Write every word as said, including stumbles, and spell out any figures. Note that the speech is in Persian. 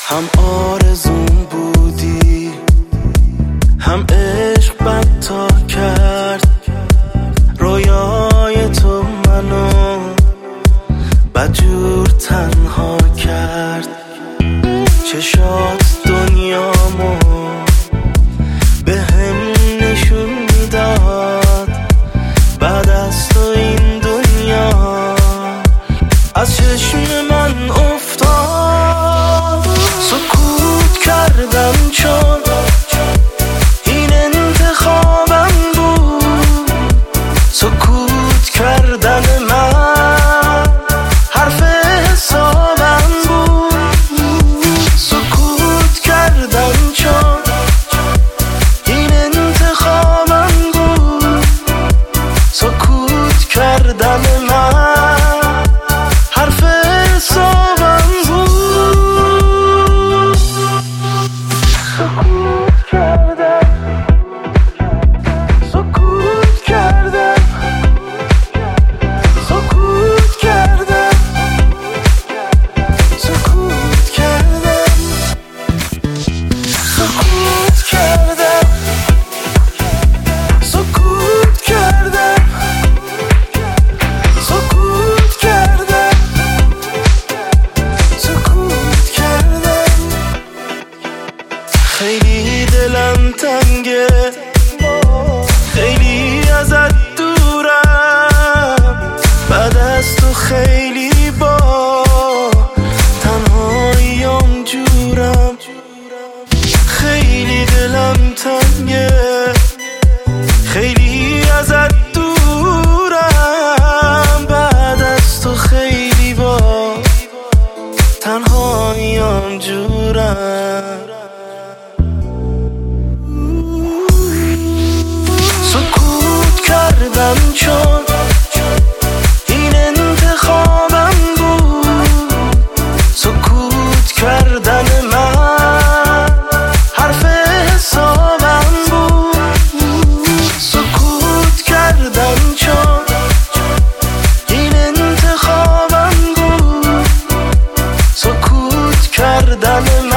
هم آرزون بودی هم عشق بدتا کرد، رویای تو منو بدجور تنها کرد. چشات دنیامو به هم نشون میداد، بعد از تو این دنیا از چشم من افتاد. سکوت کردم چون این انتخابم بود، سکوت کردن من حرف حسابم بود. سکوت کردم چون این انتخابم بود، سکوت کردن من حرف حسابم بود. سکوت کردم، سکوت کردم، سکوت کردم، سکوت کردم، سکوت کردم، سکوت کردم، سکوت کردم، سکوت کردم. خیلی دلم تنگه، خیلی ازت دورم، بعد از تو خیلی با تنهاییام جورم. خیلی دلم تنگه، خیلی ازت دورم، بعد از تو خیلی با تنهاییام جورم. سکوت کردم چون این انتخابم بود، سکوت کردن من حرف حسابم بود. سکوت کردم چون این انتخابم بود، سکوت کردن من